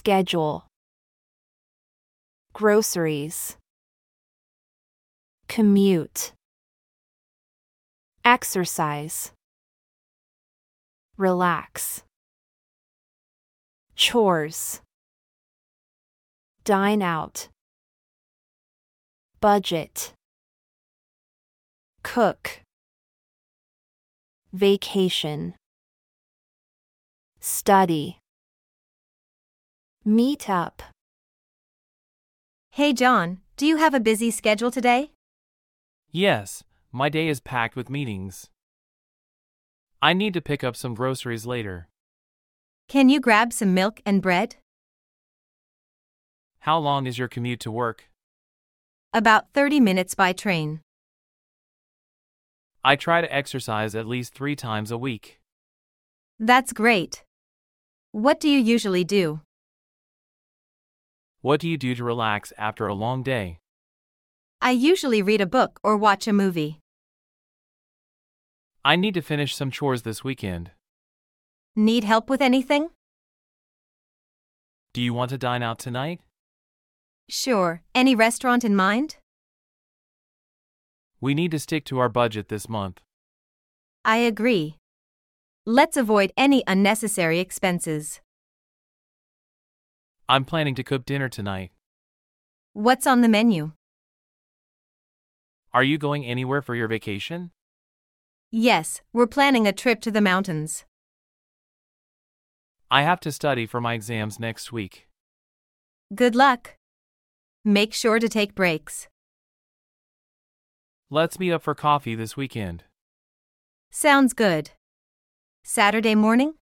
schedule, groceries, commute, exercise, relax, chores, dine out, budget, cook, vacation, study, meet up. Hey John, do you have a busy schedule today? Yes, my day is packed with meetings. I need to pick up some groceries later. Can you grab some milk and bread? How long is your commute to work? About 30 minutes by train. I try to exercise at least 3 times a week. That's great. What do you usually do? What do you do to relax after a long day? I usually read a book or watch a movie. I need to finish some chores this weekend. Need help with anything? Do you want to dine out tonight? Sure. Any restaurant in mind? We need to stick to our budget this month. I agree. Let's avoid any unnecessary expenses. I'm planning to cook dinner tonight. What's on the menu? Are you going anywhere for your vacation? Yes, we're planning a trip to the mountains. I have to study for my exams next week. Good luck. Make sure to take breaks. Let's meet up for coffee this weekend. Sounds good. Saturday morning?